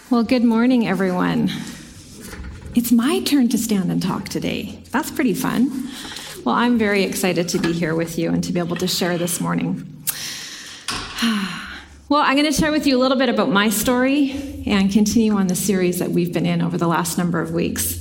Well, good morning, everyone. It's my turn to stand and talk today. That's pretty fun. Well, I'm very excited to be here with you and to be able to share this morning. Well, I'm going to share with you a little bit about my story and continue on the series that we've been in over the last number of weeks.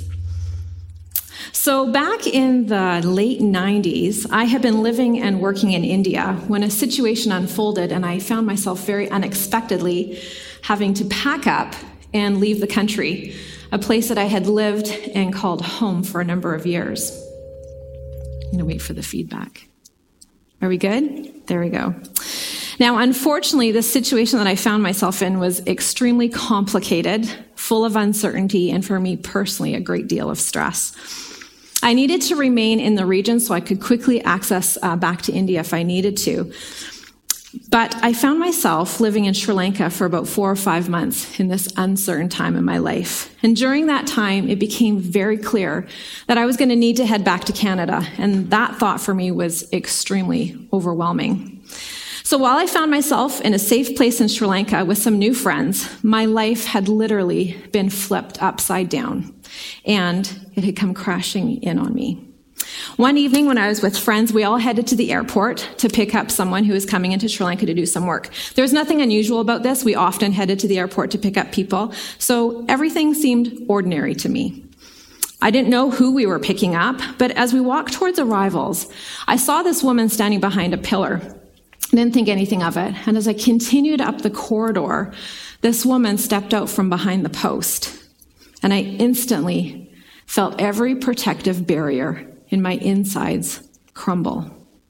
So back in the late 90s, I had been living and working in India when a situation unfolded and I found myself very unexpectedly having to pack up and leave the country, a place that I had lived and called home for a number of years. I'm going to wait for the feedback. Are we good? There we go. Now, unfortunately, the situation that I found myself in was extremely complicated, full of uncertainty, and for me personally, a great deal of stress. I needed to remain in the region so I could quickly access back to India if I needed to. But I found myself living in Sri Lanka for about 4 or 5 months in this uncertain time in my life. And during that time, it became very clear that I was going to need to head back to Canada. And that thought for me was extremely overwhelming. So while I found myself in a safe place in Sri Lanka with some new friends, my life had literally been flipped upside down. And it had come crashing in on me. One evening when I was with friends, we all headed to the airport to pick up someone who was coming into Sri Lanka to do some work. There was nothing unusual about this. We often headed to the airport to pick up people, so everything seemed ordinary to me. I didn't know who we were picking up, but as we walked towards arrivals, I saw this woman standing behind a pillar. I didn't think anything of it, and as I continued up the corridor, this woman stepped out from behind the post, and I instantly felt every protective barrier in my insides crumble.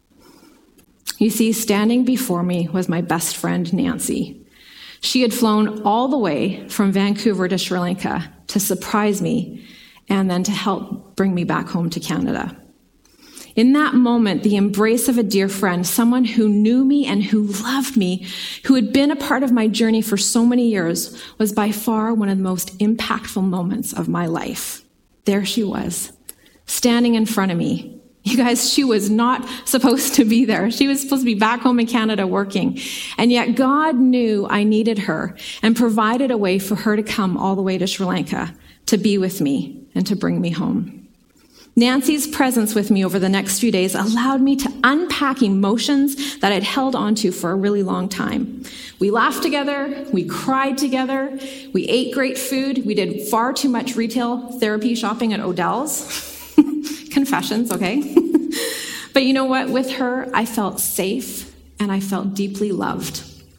You see, standing before me was my best friend, Nancy. She had flown all the way from Vancouver to Sri Lanka to surprise me and then to help bring me back home to Canada. In that moment, the embrace of a dear friend, someone who knew me and who loved me, who had been a part of my journey for so many years, was by far one of the most impactful moments of my life. There she was, standing in front of me. You guys, she was not supposed to be there. She was supposed to be back home in Canada working. And yet God knew I needed her and provided a way for her to come all the way to Sri Lanka to be with me and to bring me home. Nancy's presence with me over the next few days allowed me to unpack emotions that I'd held onto for a really long time. We laughed together, we cried together, we ate great food, we did far too much retail therapy shopping at Odell's. Confessions, okay? But you know what? With her, I felt safe and I felt deeply loved.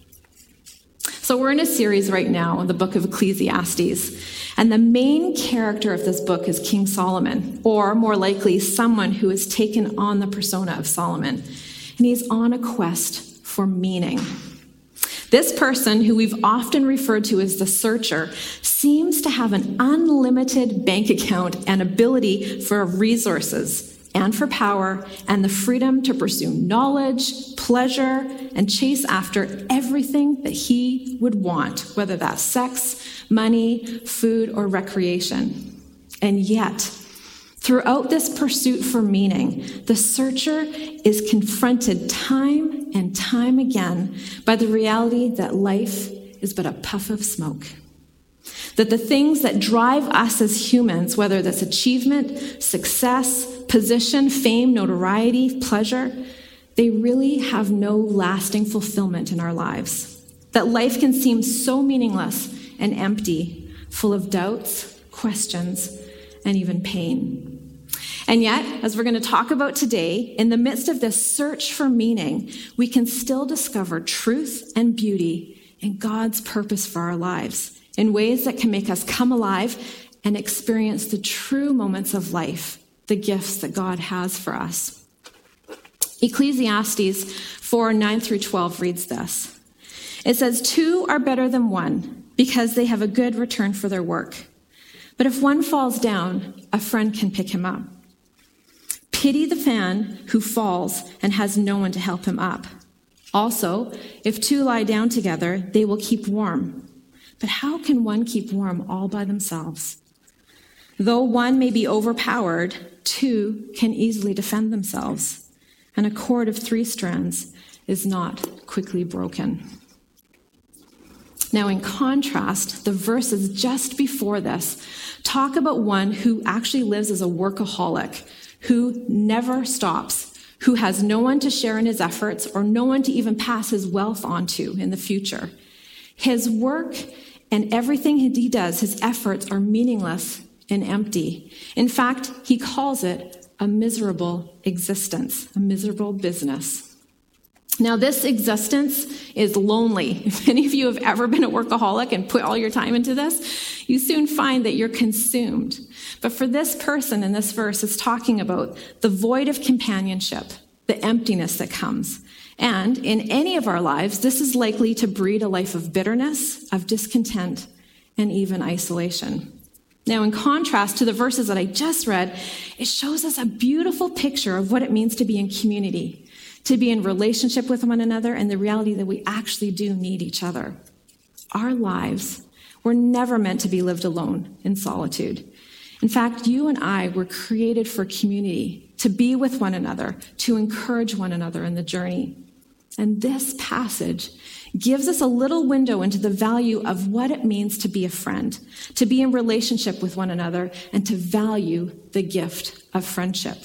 So we're in a series right now, the book of Ecclesiastes. And the main character of this book is King Solomon, or more likely, someone who has taken on the persona of Solomon. And he's on a quest for meaning. This person, who we've often referred to as the searcher, seems to have an unlimited bank account and ability for resources and for power and the freedom to pursue knowledge, pleasure, and chase after everything that he would want, whether that's sex, money, food, or recreation. And yet, throughout this pursuit for meaning, the searcher is confronted time and time again by the reality that life is but a puff of smoke. That the things that drive us as humans, whether that's achievement, success, position, fame, notoriety, pleasure, they really have no lasting fulfillment in our lives. That life can seem so meaningless and empty, full of doubts, questions, and even pain. And yet, as we're going to talk about today, in the midst of this search for meaning, we can still discover truth and beauty in God's purpose for our lives in ways that can make us come alive and experience the true moments of life, the gifts that God has for us. Ecclesiastes 4:9-12 reads this. It says, 2 are better than 1 because they have a good return for their work. But if one falls down, a friend can pick him up. Pity the man who falls and has no one to help him up. Also, if 2 lie down together, they will keep warm. But how can one keep warm all by themselves? Though one may be overpowered, 2 can easily defend themselves. And a cord of 3 strands is not quickly broken. Now, in contrast, the verses just before this talk about one who actually lives as a workaholic, who never stops, who has no one to share in his efforts or no one to even pass his wealth on to in the future. His work and everything he does, his efforts are meaningless and empty. In fact, he calls it a miserable existence, a miserable business. Now, this existence is lonely. If any of you have ever been a workaholic and put all your time into this, you soon find that you're consumed. But for this person in this verse, it's talking about the void of companionship, the emptiness that comes. And in any of our lives, this is likely to breed a life of bitterness, of discontent, and even isolation. Now, in contrast to the verses that I just read, it shows us a beautiful picture of what it means to be in community, to be in relationship with one another, and the reality that we actually do need each other. Our lives were never meant to be lived alone in solitude. In fact, you and I were created for community, to be with one another, to encourage one another in the journey. And this passage gives us a little window into the value of what it means to be a friend, to be in relationship with one another, and to value the gift of friendship.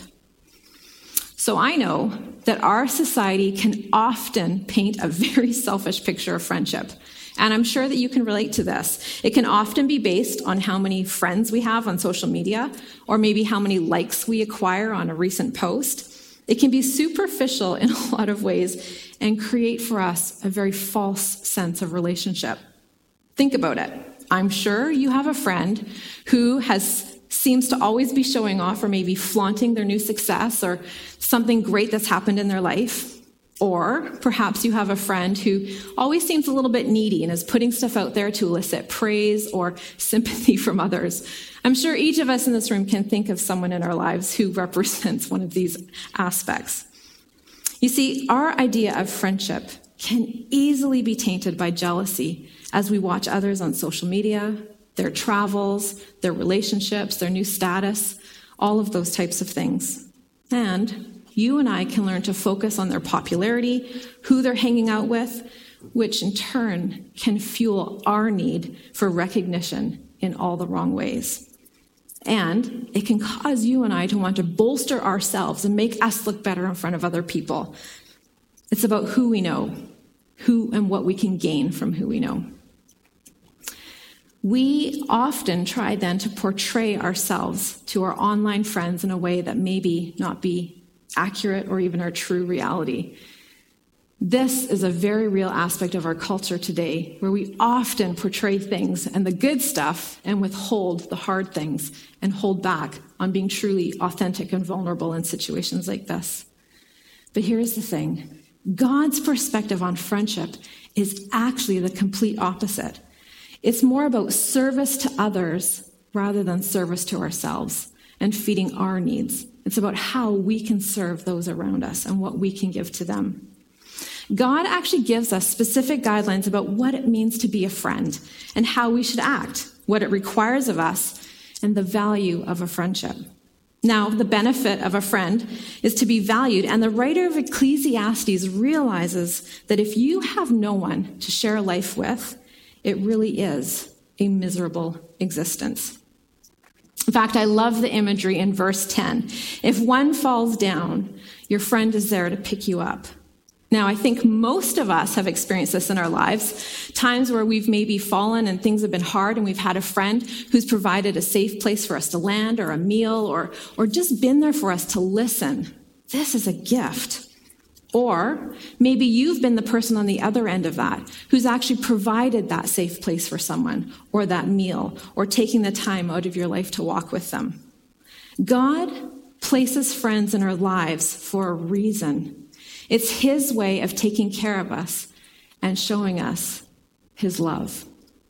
So I know that our society can often paint a very selfish picture of friendship. And I'm sure that you can relate to this. It can often be based on how many friends we have on social media, or maybe how many likes we acquire on a recent post. It can be superficial in a lot of ways and create for us a very false sense of relationship. Think about it. I'm sure you have a friend who seems to always be showing off or maybe flaunting their new success or something great that's happened in their life. Or perhaps you have a friend who always seems a little bit needy and is putting stuff out there to elicit praise or sympathy from others. I'm sure each of us in this room can think of someone in our lives who represents one of these aspects. You see, our idea of friendship can easily be tainted by jealousy as we watch others on social media, their travels, their relationships, their new status, all of those types of things. And you and I can learn to focus on their popularity, who they're hanging out with, which in turn can fuel our need for recognition in all the wrong ways. And it can cause you and I to want to bolster ourselves and make us look better in front of other people. It's about who we know, who and what we can gain from who we know. We often try then to portray ourselves to our online friends in a way that maybe not be accurate or even our true reality. This is a very real aspect of our culture today, where we often portray things and the good stuff and withhold the hard things and hold back on being truly authentic and vulnerable in situations like this. But here's the thing. God's perspective on friendship is actually the complete opposite. It's more about service to others rather than service to ourselves and feeding our needs. It's about how we can serve those around us and what we can give to them. God actually gives us specific guidelines about what it means to be a friend and how we should act, what it requires of us, and the value of a friendship. Now, the benefit of a friend is to be valued, and the writer of Ecclesiastes realizes that if you have no one to share life with, it really is a miserable existence. In fact, I love the imagery in verse 10. If one falls down, your friend is there to pick you up. Now, I think most of us have experienced this in our lives, times where we've maybe fallen and things have been hard and we've had a friend who's provided a safe place for us to land or a meal or just been there for us to listen. This is a gift. Or maybe you've been the person on the other end of that who's actually provided that safe place for someone or that meal or taking the time out of your life to walk with them. God places friends in our lives for a reason. It's his way of taking care of us and showing us his love.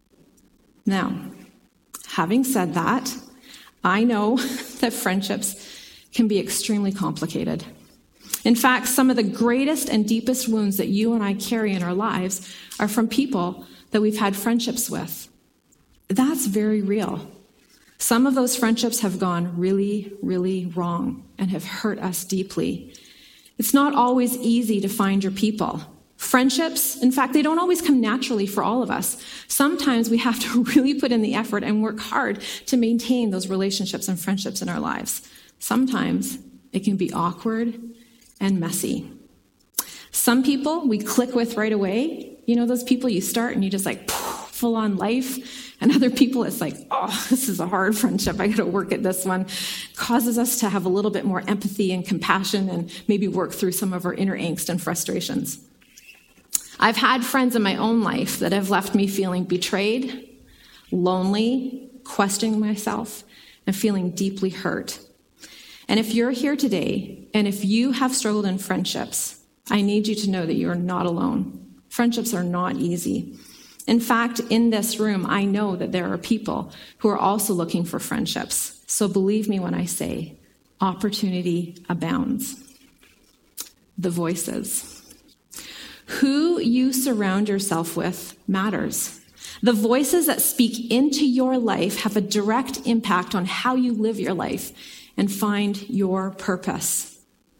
Now, having said that, I know that friendships can be extremely complicated. In fact, some of the greatest and deepest wounds that you and I carry in our lives are from people that we've had friendships with. That's very real. Some of those friendships have gone really, really wrong and have hurt us deeply. It's not always easy to find your people. Friendships, in fact, they don't always come naturally for all of us. Sometimes we have to really put in the effort and work hard to maintain those relationships and friendships in our lives. Sometimes it can be awkward and messy. Some people we click with right away. You know those people you start and you just like full on life. And other people it's like, oh, this is a hard friendship. I got to work at this one. Causes us to have a little bit more empathy and compassion and maybe work through some of our inner angst and frustrations. I've had friends in my own life that have left me feeling betrayed, lonely, questioning myself, and feeling deeply hurt. And if you're here today, and if you have struggled in friendships, I need you to know that you're not alone. Friendships are not easy. In fact, in this room, I know that there are people who are also looking for friendships. So believe me when I say, opportunity abounds. The voices. Who you surround yourself with matters. The voices that speak into your life have a direct impact on how you live your life and find your purpose.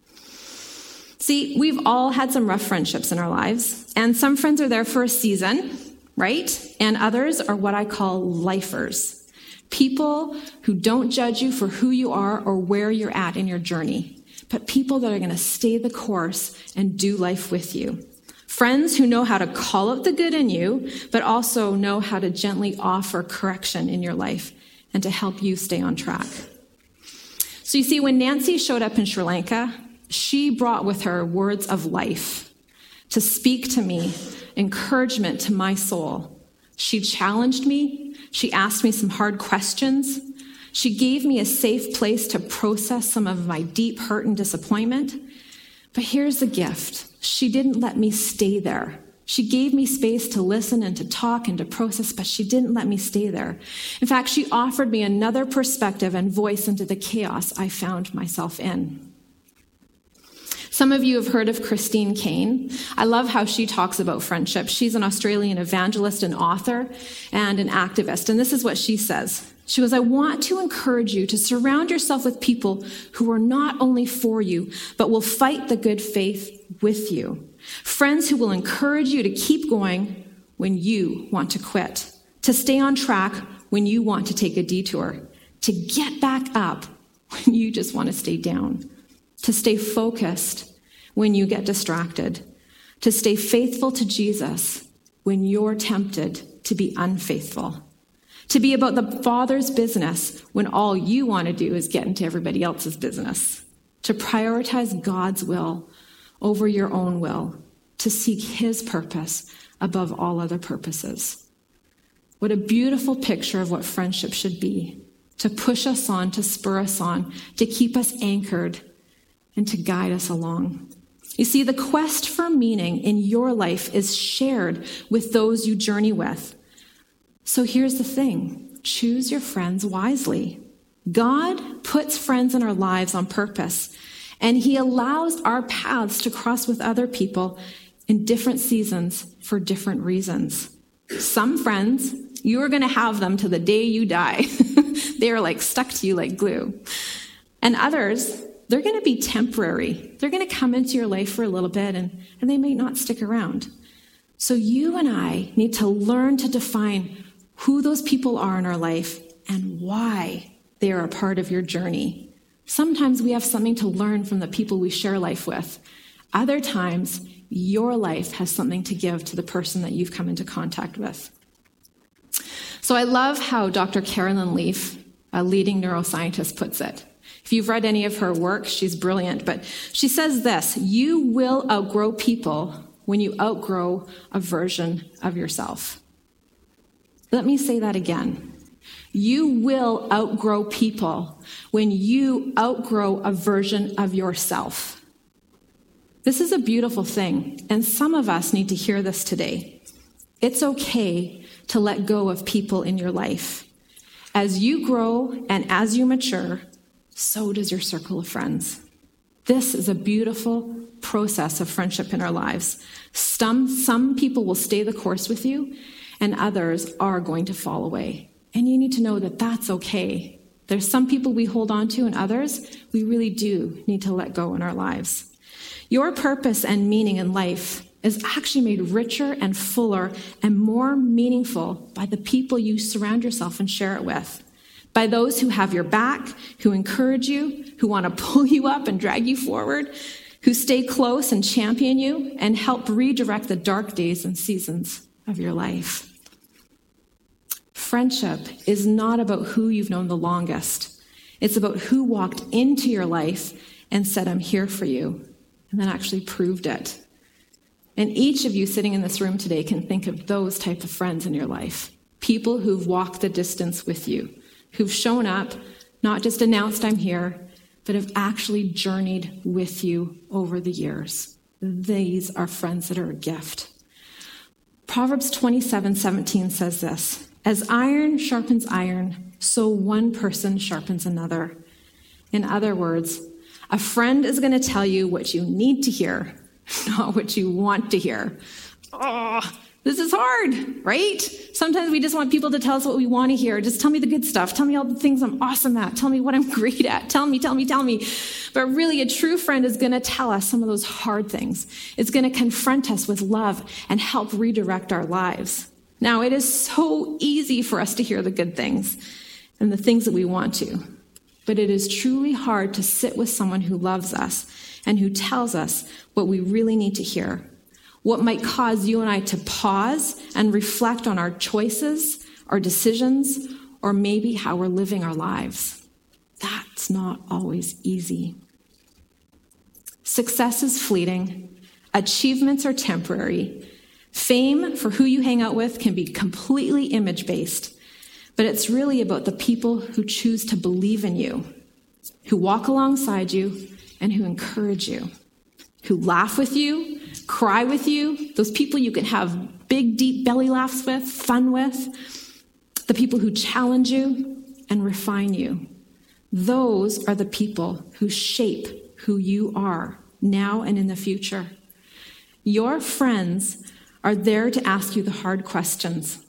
See, we've all had some rough friendships in our lives, and some friends are there for a season, right? And others are what I call lifers. People who don't judge you for who you are or where you're at in your journey, but people that are going to stay the course and do life with you. Friends who know how to call out the good in you, but also know how to gently offer correction in your life and to help you stay on track. So you see, when Nancy showed up in Sri Lanka, she brought with her words of life to speak to me, encouragement to my soul. She challenged me. She asked me some hard questions. She gave me a safe place to process some of my deep hurt and disappointment. But here's the gift. She didn't let me stay there. She gave me space to listen and to talk and to process, but she didn't let me stay there. In fact, she offered me another perspective and voice into the chaos I found myself in. Some of you have heard of Christine Caine. I love how she talks about friendship. She's an Australian evangelist and author and an activist. And this is what she says. She goes, I want to encourage you to surround yourself with people who are not only for you, but will fight the good faith with you. Friends who will encourage you to keep going when you want to quit, to stay on track when you want to take a detour, to get back up when you just want to stay down, to stay focused when you get distracted, to stay faithful to Jesus when you're tempted to be unfaithful, to be about the Father's business when all you want to do is get into everybody else's business, to prioritize God's will over your own will, to seek his purpose above all other purposes. What a beautiful picture of what friendship should be, to push us on, to spur us on, to keep us anchored, and to guide us along. You see, the quest for meaning in your life is shared with those you journey with. So here's the thing. Choose your friends wisely. God puts friends in our lives on purpose, and he allows our paths to cross with other people in different seasons for different reasons. Some friends, you are going to have them to the day you die. They are like stuck to you like glue. And others, they're going to be temporary. They're going to come into your life for a little bit and they may not stick around. So you and I need to learn to define who those people are in our life and why they are a part of your journey. Sometimes we have something to learn from the people we share life with. Other times, your life has something to give to the person that you've come into contact with. So I love how Dr. Carolyn Leaf, a leading neuroscientist, puts it. If you've read any of her work, she's brilliant, but she says this: you will outgrow people when you outgrow a version of yourself. Let me say that again. You will outgrow people when you outgrow a version of yourself. This is a beautiful thing, and some of us need to hear this today. It's okay to let go of people in your life. As you grow and as you mature, so does your circle of friends. This is a beautiful process of friendship in our lives. Some people will stay the course with you, and others are going to fall away. And you need to know that that's okay. There's some people we hold on to, and others we really do need to let go in our lives. Your purpose and meaning in life is actually made richer and fuller and more meaningful by the people you surround yourself and share it with. By those who have your back, who encourage you, who want to pull you up and drag you forward, who stay close and champion you and help redirect the dark days and seasons of your life. Friendship is not about who you've known the longest. It's about who walked into your life and said, I'm here for you, and then actually proved it. And each of you sitting in this room today can think of those type of friends in your life. People who've walked the distance with you, who've shown up, not just announced I'm here, but have actually journeyed with you over the years. These are friends that are a gift. Proverbs 27:17 says this, as iron sharpens iron, so one person sharpens another. In other words, a friend is going to tell you what you need to hear, not what you want to hear. Oh, this is hard, right? Sometimes we just want people to tell us what we want to hear. Just tell me the good stuff. Tell me all the things I'm awesome at. Tell me what I'm great at. Tell me. But really, a true friend is going to tell us some of those hard things. It's going to confront us with love and help redirect our lives. Now, it is so easy for us to hear the good things and the things that we want to. But it is truly hard to sit with someone who loves us and who tells us what we really need to hear. What might cause you and I to pause and reflect on our choices, our decisions, or maybe how we're living our lives. That's not always easy. Success is fleeting. Achievements are temporary. Fame for who you hang out with can be completely image-based. But it's really about the people who choose to believe in you, who walk alongside you, and who encourage you, who laugh with you, cry with you, those people you can have big, deep belly laughs with, fun with, the people who challenge you and refine you. Those are the people who shape who you are now and in the future. Your friends are there to ask you the hard questions.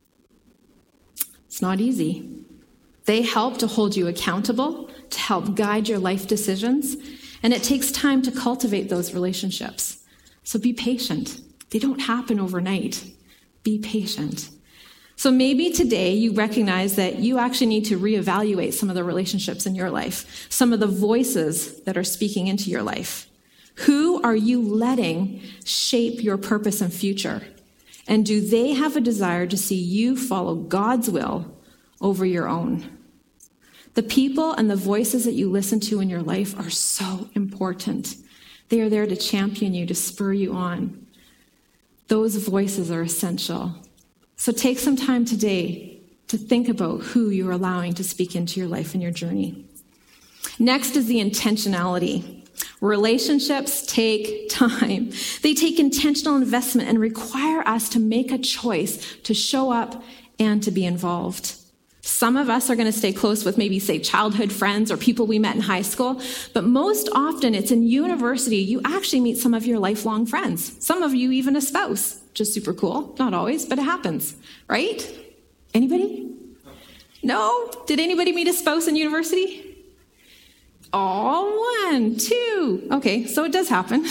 It's not easy. They help to hold you accountable, to help guide your life decisions, and it takes time to cultivate those relationships. So be patient. They don't happen overnight. Be patient. So maybe today you recognize that you actually need to reevaluate some of the relationships in your life, some of the voices that are speaking into your life. Who are you letting shape your purpose and future? And do they have a desire to see you follow God's will over your own? The people and the voices that you listen to in your life are so important. They are there to champion you, to spur you on. Those voices are essential. So take some time today to think about who you're allowing to speak into your life and your journey. Next is the intentionality. Relationships take time. They take intentional investment and require us to make a choice to show up and to be involved. Some of us are going to stay close with maybe, say, childhood friends or people we met in high school, but most often it's in university you actually meet some of your lifelong friends. Some of you even a spouse, which is super cool. Not always, but it happens, right? Anybody? No? Did anybody meet a spouse in university? Oh, 1, 2. Okay, so it does happen.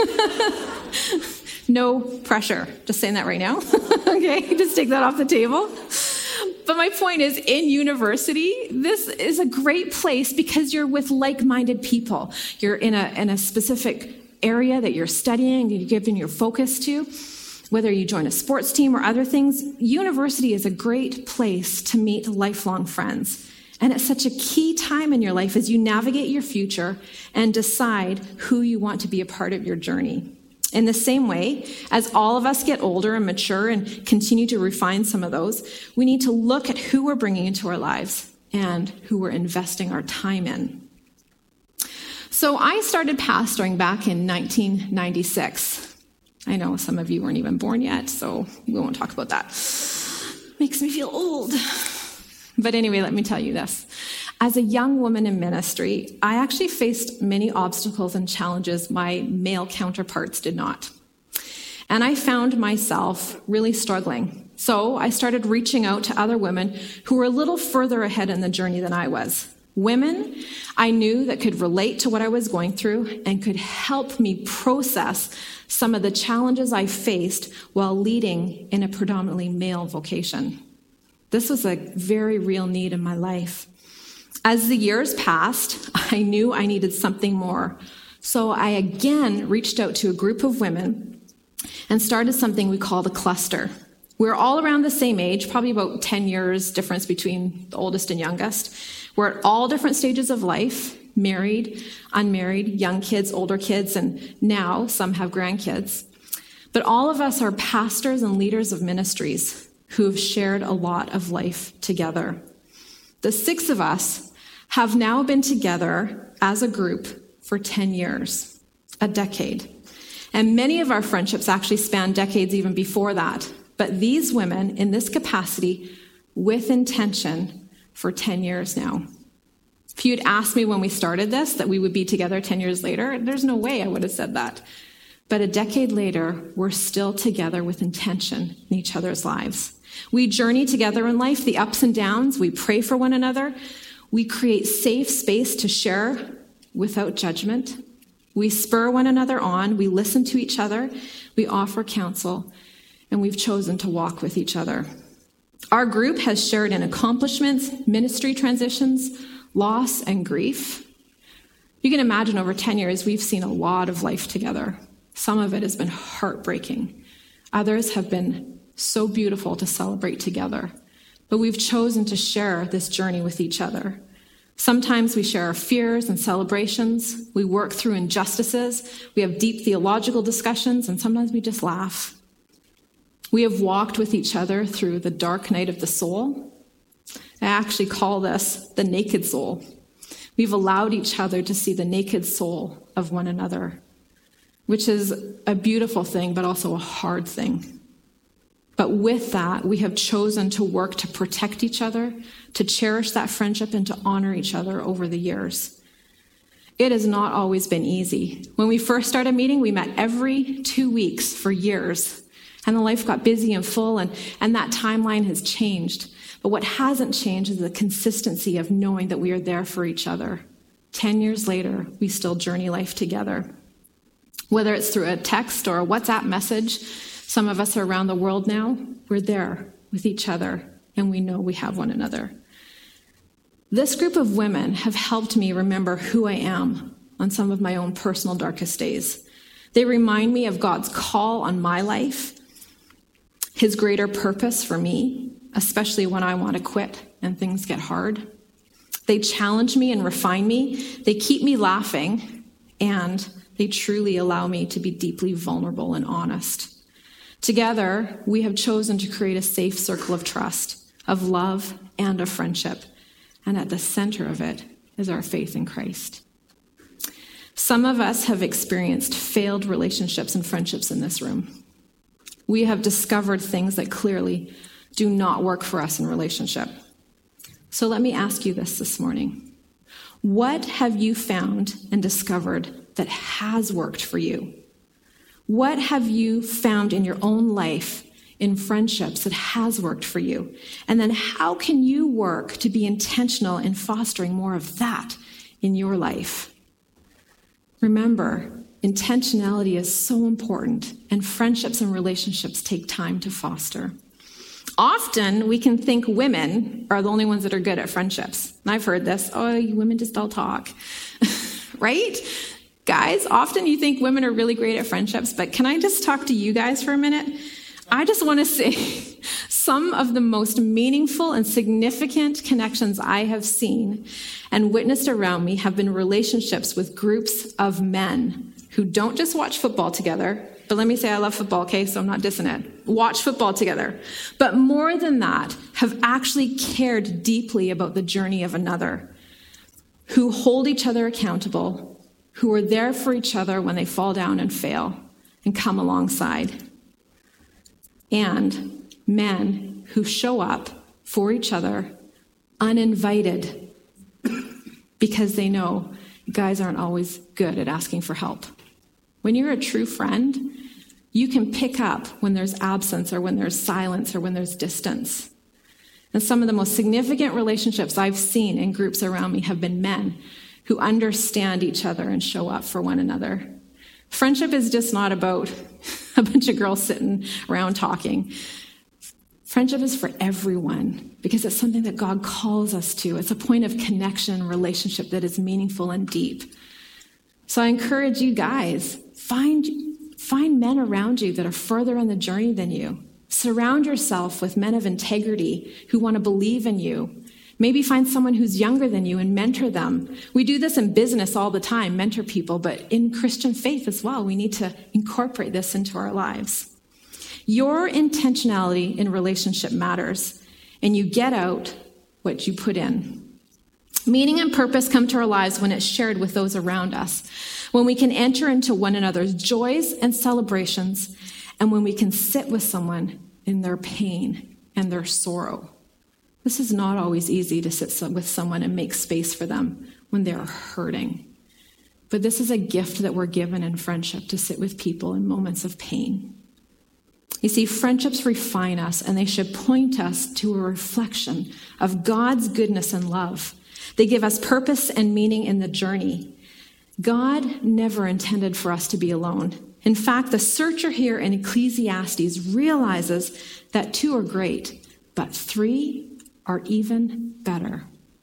No pressure. Just saying that right now. Okay, just take that off the table. But my point is, in university, this is a great place because you're with like-minded people. You're in a specific area that you're studying, you're giving your focus to. Whether you join a sports team or other things, university is a great place to meet lifelong friends. And it's such a key time in your life as you navigate your future and decide who you want to be a part of your journey. In the same way, as all of us get older and mature and continue to refine some of those, we need to look at who we're bringing into our lives and who we're investing our time in. So I started pastoring back in 1996. I know some of you weren't even born yet, so we won't talk about that. Makes me feel old. But anyway, let me tell you this. As a young woman in ministry, I actually faced many obstacles and challenges my male counterparts did not. And I found myself really struggling. So I started reaching out to other women who were a little further ahead in the journey than I was. Women I knew that could relate to what I was going through and could help me process some of the challenges I faced while leading in a predominantly male vocation. This was a very real need in my life. As the years passed, I knew I needed something more. So I again reached out to a group of women and started something we called a cluster. We're all around the same age, probably about 10 years difference between the oldest and youngest. We're at all different stages of life, married, unmarried, young kids, older kids, and now some have grandkids. But all of us are pastors and leaders of ministries who have shared a lot of life together. The 6 of us have now been together as a group for 10 years, a decade. And many of our friendships actually span decades even before that. But these women in this capacity with intention for 10 years now. If you'd asked me when we started this that we would be together 10 years later, there's no way I would have said that. But a decade later, we're still together with intention in each other's lives. We journey together in life, the ups and downs. We pray for one another. We create safe space to share without judgment. We spur one another on. We listen to each other. We offer counsel. And we've chosen to walk with each other. Our group has shared in accomplishments, ministry transitions, loss, and grief. You can imagine over 10 years, we've seen a lot of life together. Some of it has been heartbreaking. Others have been so beautiful to celebrate together. But we've chosen to share this journey with each other. Sometimes we share our fears and celebrations. We work through injustices. We have deep theological discussions, and sometimes we just laugh. We have walked with each other through the dark night of the soul. I actually call this the naked soul. We've allowed each other to see the naked soul of one another, which is a beautiful thing, but also a hard thing. But with that, we have chosen to work to protect each other, to cherish that friendship, and to honor each other over the years. It has not always been easy. When we first started meeting, we met every 2 weeks for years. And the life got busy and full, and that timeline has changed. But what hasn't changed is the consistency of knowing that we are there for each other. 10 years later, we still journey life together. Whether it's through a text or a WhatsApp message, some of us are around the world now, we're there with each other, and we know we have one another. This group of women have helped me remember who I am on some of my own personal darkest days. They remind me of God's call on my life, His greater purpose for me, especially when I want to quit and things get hard. They challenge me and refine me. They keep me laughing, and they truly allow me to be deeply vulnerable and honest. Together, we have chosen to create a safe circle of trust, of love, and of friendship. And at the center of it is our faith in Christ. Some of us have experienced failed relationships and friendships in this room. We have discovered things that clearly do not work for us in relationship. So let me ask you this morning. What have you found and discovered that has worked for you? What have you found in your own life, in friendships, that has worked for you? And then how can you work to be intentional in fostering more of that in your life? Remember, intentionality is so important, and friendships and relationships take time to foster. Often, we can think women are the only ones that are good at friendships. And I've heard this, oh, you women just all talk, right? Guys, often you think women are really great at friendships, but can I just talk to you guys for a minute? I just want to say some of the most meaningful and significant connections I have seen and witnessed around me have been relationships with groups of men who don't just watch football together, but let me say I love football, okay, so I'm not dissing it. Watch football together. But more than that, have actually cared deeply about the journey of another, who hold each other accountable, who are there for each other when they fall down and fail, and come alongside. And men who show up for each other uninvited because they know guys aren't always good at asking for help. When you're a true friend, you can pick up when there's absence or when there's silence or when there's distance. And some of the most significant relationships I've seen in groups around me have been men who understand each other and show up for one another. Friendship is just not about a bunch of girls sitting around talking. Friendship is for everyone because it's something that God calls us to. It's a point of connection, relationship that is meaningful and deep. So I encourage you guys, find men around you that are further in the journey than you. Surround yourself with men of integrity who want to believe in you. Maybe find someone who's younger than you and mentor them. We do this in business all the time, mentor people, but in Christian faith as well, we need to incorporate this into our lives. Your intentionality in relationship matters, and you get out what you put in. Meaning and purpose come to our lives when it's shared with those around us, when we can enter into one another's joys and celebrations, and when we can sit with someone in their pain and their sorrow. This is not always easy to sit with someone and make space for them when they are hurting. But this is a gift that we're given in friendship, to sit with people in moments of pain. You see, friendships refine us, and they should point us to a reflection of God's goodness and love. They give us purpose and meaning in the journey. God never intended for us to be alone. In fact, the searcher here in Ecclesiastes realizes that 2 are great, but 3 are even better.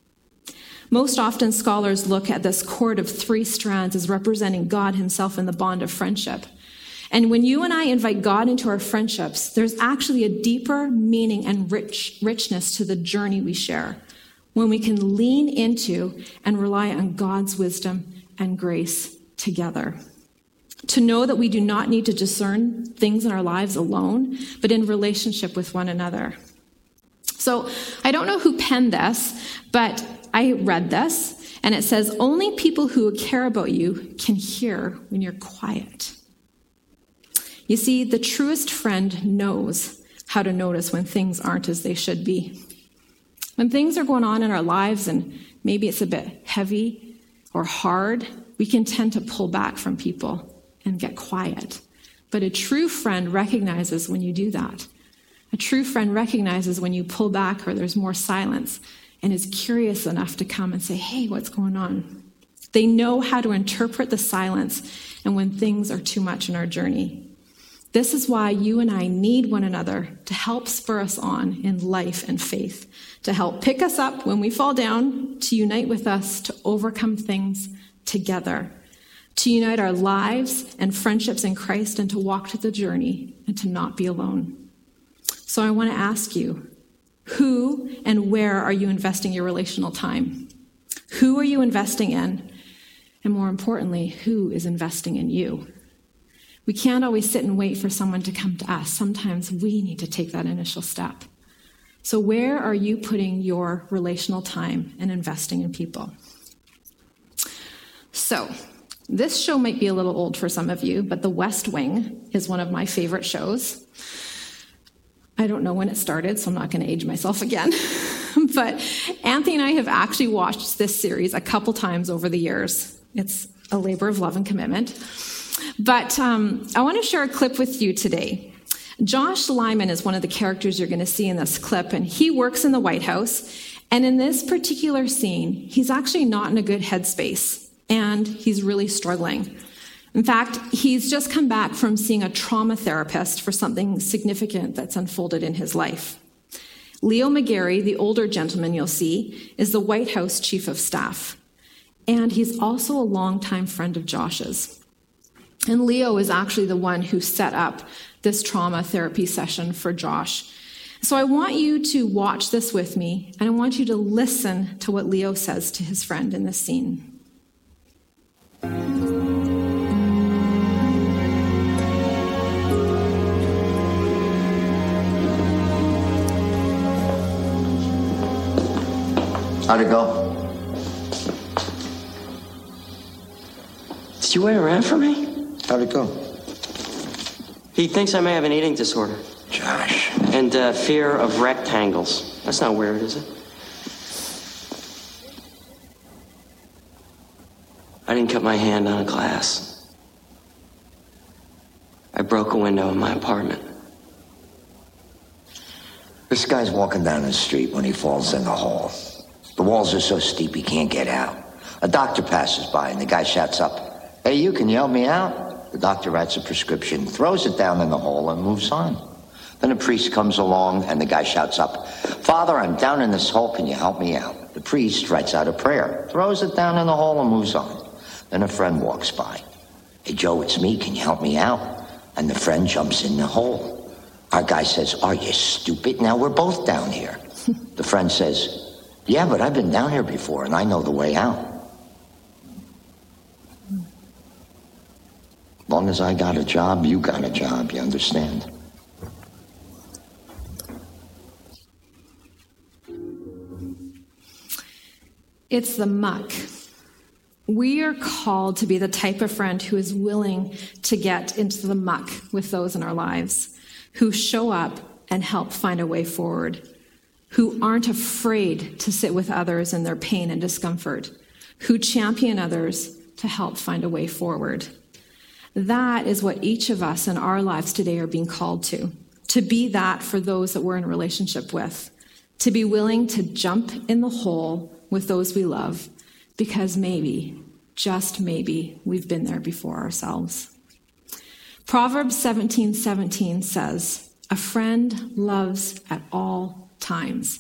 Most often, scholars look at this cord of 3 strands as representing God himself in the bond of friendship. And when you and I invite God into our friendships, there's actually a deeper meaning and richness to the journey we share, when we can lean into and rely on God's wisdom and grace together. To know that we do not need to discern things in our lives alone, but in relationship with one another. So I don't know who penned this, but I read this, and it says, only people who care about you can hear when you're quiet. You see, the truest friend knows how to notice when things aren't as they should be. When things are going on in our lives and maybe it's a bit heavy or hard, we can tend to pull back from people and get quiet. But a true friend recognizes when you do that. A true friend recognizes when you pull back or there's more silence and is curious enough to come and say, hey, what's going on? They know how to interpret the silence and when things are too much in our journey. This is why you and I need one another to help spur us on in life and faith, to help pick us up when we fall down, to unite with us, to overcome things together, to unite our lives and friendships in Christ, and to walk to the journey and to not be alone. So I want to ask you, who and where are you investing your relational time? Who are you investing in? And more importantly, who is investing in you? We can't always sit and wait for someone to come to us. Sometimes we need to take that initial step. So where are you putting your relational time and investing in people? So this show might be a little old for some of you, but The West Wing is one of my favorite shows. I don't know when it started, so I'm not going to age myself again. But Anthony and I have actually watched this series a couple times over the years. It's a labor of love and commitment. But I want to share a clip with you today. Josh Lyman is one of the characters you're going to see in this clip, and he works in the White House. And in this particular scene, he's actually not in a good headspace, and he's really struggling. In fact, he's just come back from seeing a trauma therapist for something significant that's unfolded in his life. Leo McGarry, the older gentleman you'll see, is the White House Chief of Staff. And he's also a longtime friend of Josh's. And Leo is actually the one who set up this trauma therapy session for Josh. So I want you to watch this with me, and I want you to listen to what Leo says to his friend in this scene. How'd it go? Did you wait around for me? How'd it go? He thinks I may have an eating disorder. Josh. And fear of rectangles. That's not weird, is it? I didn't cut my hand on a glass. I broke a window in my apartment. This guy's walking down the street when he falls in the hole. The walls are so steep he can't get out. A doctor passes by and the guy shouts up, "Hey, you, can you help me out?" The doctor writes a prescription, throws it down in the hole, and moves on. Then a priest comes along and the guy shouts up, "Father, I'm down in this hole, can you help me out?" The priest writes out a prayer, throws it down in the hole, and moves on. Then a friend walks by. "Hey, Joe, it's me, can you help me out?" And the friend jumps in the hole. Our guy says, "Are you stupid? Now we're both down here." The friend says, "Yeah, but I've been down here before and I know the way out." As long as I got a job, you got a job, you understand? It's the muck. We are called to be the type of friend who is willing to get into the muck with those in our lives, who show up and help find a way forward, who aren't afraid to sit with others in their pain and discomfort, who champion others to help find a way forward. That is what each of us in our lives today are being called to be that for those that we're in a relationship with, to be willing to jump in the hole with those we love, because maybe, just maybe, we've been there before ourselves. Proverbs 17:17 says, "A friend loves at all times."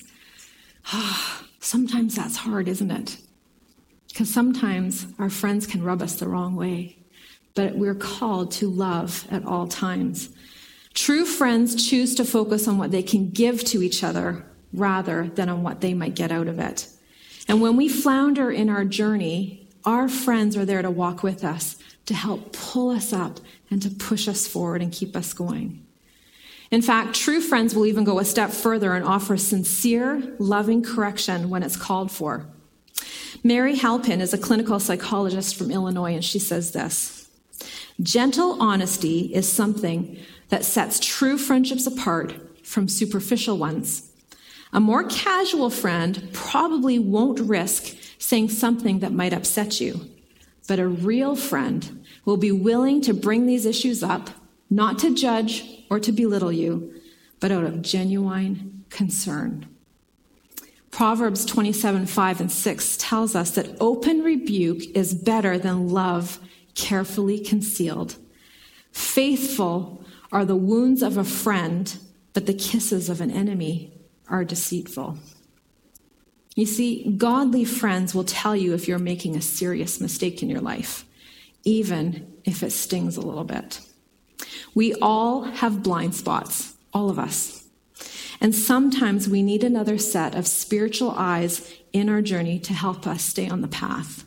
Sometimes that's hard, isn't it? Because sometimes our friends can rub us the wrong way, but we're called to love at all times. True friends choose to focus on what they can give to each other rather than on what they might get out of it. And when we flounder in our journey, our friends are there to walk with us, to help pull us up and to push us forward and keep us going. In fact, true friends will even go a step further and offer sincere, loving correction when it's called for. Mary Halpin is a clinical psychologist from Illinois, and she says this: "Gentle honesty is something that sets true friendships apart from superficial ones. A more casual friend probably won't risk saying something that might upset you, but a real friend will be willing to bring these issues up, not to judge or to belittle you, but out of genuine concern." Proverbs 27:5 and 6 tells us that open rebuke is better than love carefully concealed. Faithful are the wounds of a friend, but the kisses of an enemy are deceitful. You see, godly friends will tell you if you're making a serious mistake in your life, even if it stings a little bit. We all have blind spots, all of us. And sometimes we need another set of spiritual eyes in our journey to help us stay on the path.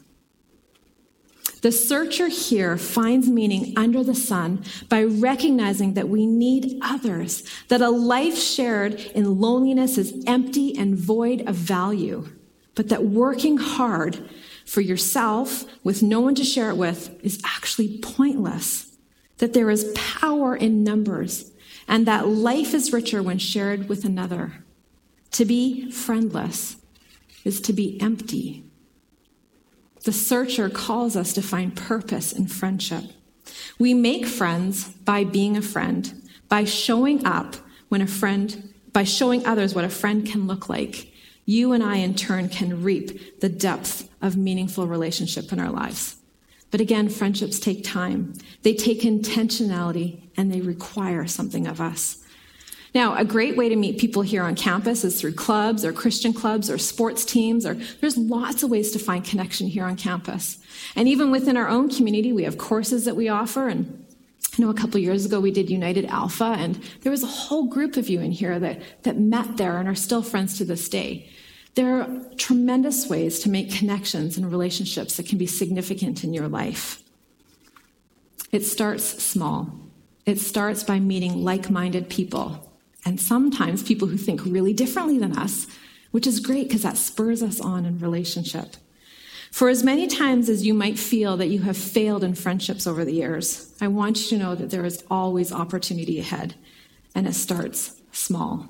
The searcher here finds meaning under the sun by recognizing that we need others, that a life shared in loneliness is empty and void of value, but that working hard for yourself with no one to share it with is actually pointless, that there is power in numbers, and that life is richer when shared with another. To be friendless is to be empty. The searcher calls us to find purpose in friendship. We make friends by being a friend, by showing up by showing others what a friend can look like. You and I, in turn, can reap the depth of meaningful relationship in our lives. But again, friendships take time. They take intentionality, and they require something of us. Now, a great way to meet people here on campus is through clubs or Christian clubs or sports teams, or there's lots of ways to find connection here on campus. And even within our own community, we have courses that we offer. And I know a couple years ago we did United Alpha, and there was a whole group of you in here that met there and are still friends to this day. There are tremendous ways to make connections and relationships that can be significant in your life. It starts small. It starts by meeting like-minded people. And sometimes people who think really differently than us, which is great because that spurs us on in relationship. For as many times as you might feel that you have failed in friendships over the years, I want you to know that there is always opportunity ahead, and it starts small.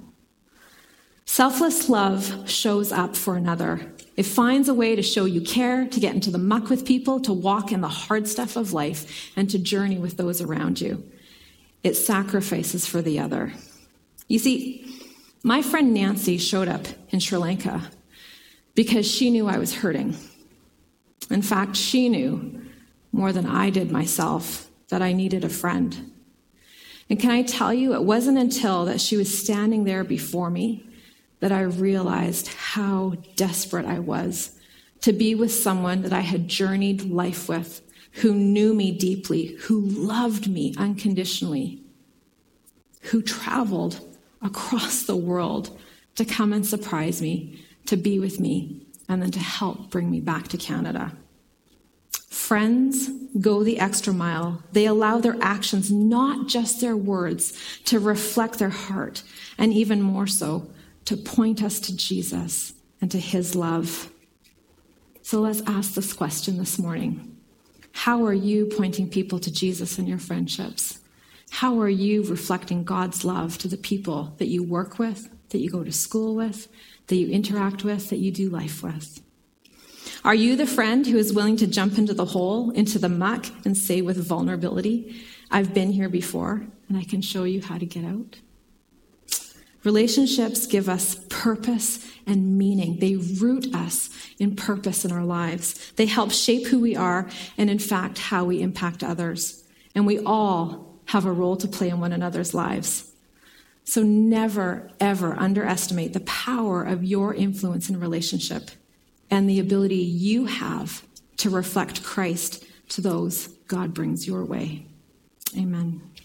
Selfless love shows up for another. It finds a way to show you care, to get into the muck with people, to walk in the hard stuff of life, and to journey with those around you. It sacrifices for the other. You see, My friend Nancy showed up in Sri Lanka because she knew I was hurting. In fact, she knew more than I did myself that I needed a friend. And can I tell you, it wasn't until that she was standing there before me that I realized how desperate I was to be with someone that I had journeyed life with, who knew me deeply, who loved me unconditionally, who traveled across the world to come and surprise me, to be with me, and then to help bring me back to Canada. Friends go the extra mile. They allow their actions, not just their words, to reflect their heart, and even more so, to point us to Jesus and to his love. So let's ask this question this morning. How are you pointing people to Jesus in your friendships? How are you reflecting God's love to the people that you work with, that you go to school with, that you interact with, that you do life with? Are you the friend who is willing to jump into the hole, into the muck, and say with vulnerability, I've been here before, and I can show you how to get out? Relationships give us purpose and meaning. They root us in purpose in our lives. They help shape who we are and, in fact, how we impact others. And we all have a role to play in one another's lives. So never, ever underestimate the power of your influence in relationship and the ability you have to reflect Christ to those God brings your way. Amen.